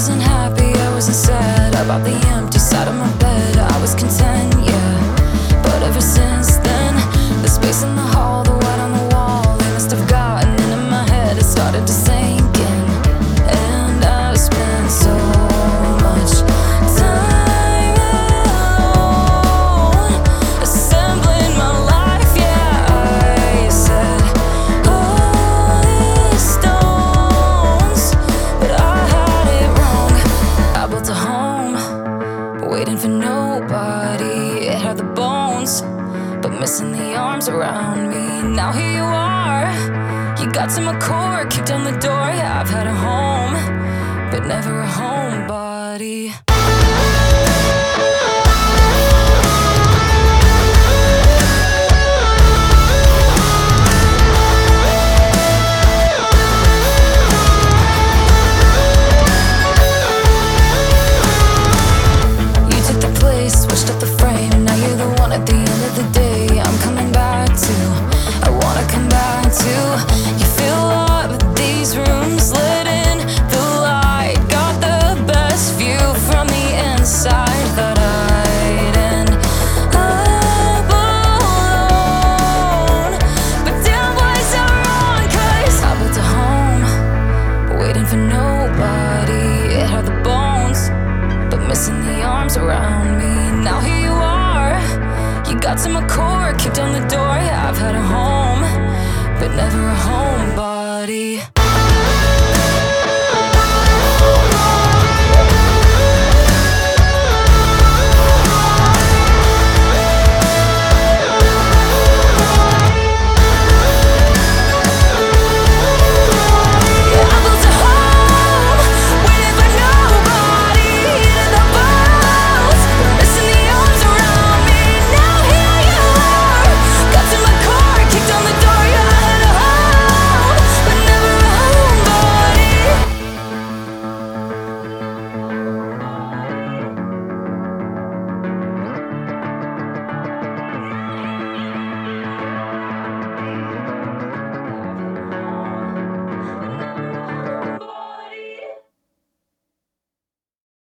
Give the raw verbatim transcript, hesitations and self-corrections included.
wasn't happy, I wasn't sad about the empty side of my bed. I was content, yeah, but ever since then, the space in the hall, the white on the wall, they must have gotten into my head. It started to sink in, and I've spent so much time alone, assembling my life. Yeah, I said all these stones, but I had it wrong. I built a home, waiting for nobody. It had the bones, but missing the arms around me. Now here you are, you got to my core, kicked down the door. Yeah, I've had a home, but never a homebody. You took the place, switched up the frame. Now you're the one at the end of the day I'm coming back to, I wanna come back to. You fill up these rooms, let in the light, got the best view from the inside. Thought I'd end up alone, but damn was I wrong, 'cause I built a home, waiting for nobody. It had the bones, but missing the arms around me. Now here you are, you got to my core, kicked down the door. Yeah, I've had a home, but never a homebody.